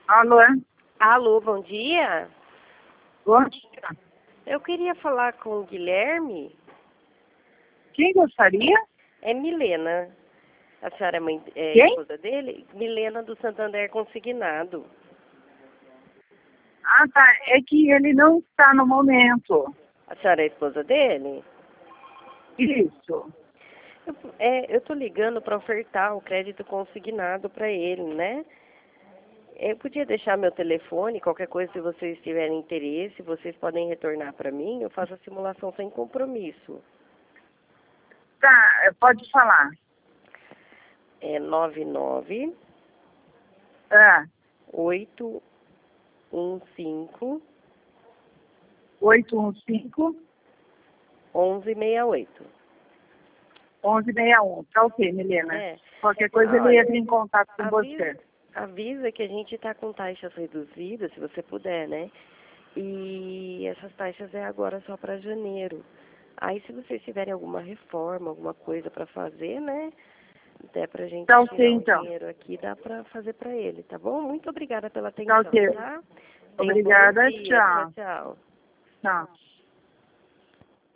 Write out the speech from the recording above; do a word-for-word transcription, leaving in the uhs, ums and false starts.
Alô? Alô, bom dia. Bom dia. Eu queria falar com o Guilherme. Quem gostaria? É Milena. A senhora é, mãe, é Quem? esposa dele? Milena do Santander Consignado. Ah, tá. É que ele não está no momento. A senhora é esposa dele? Isso. Eu, é, eu tô ligando para ofertar o crédito consignado para ele, né? Eu podia deixar meu telefone, qualquer coisa, se vocês tiverem interesse, vocês podem retornar para mim, eu faço a simulação sem compromisso. Tá, pode falar. É nove nove Ah, oito um cinco oito um cinco, um um seis oito. um um seis um. Tá ok, Milena. É. Qualquer coisa ele Olha, entra em contato com avisa, você. avisa que a gente está com taxas reduzidas, se você puder, né? E essas taxas é agora só para janeiro. Aí, se vocês tiverem alguma reforma, alguma coisa para fazer, né? Até pra gente Tá ok, tirar um então. dinheiro aqui, dá para fazer para ele, tá bom? Muito obrigada pela Tá atenção, ok. tá? Tenha um bom Obrigada, dia. Tchau, tchau. tchau. Tchau.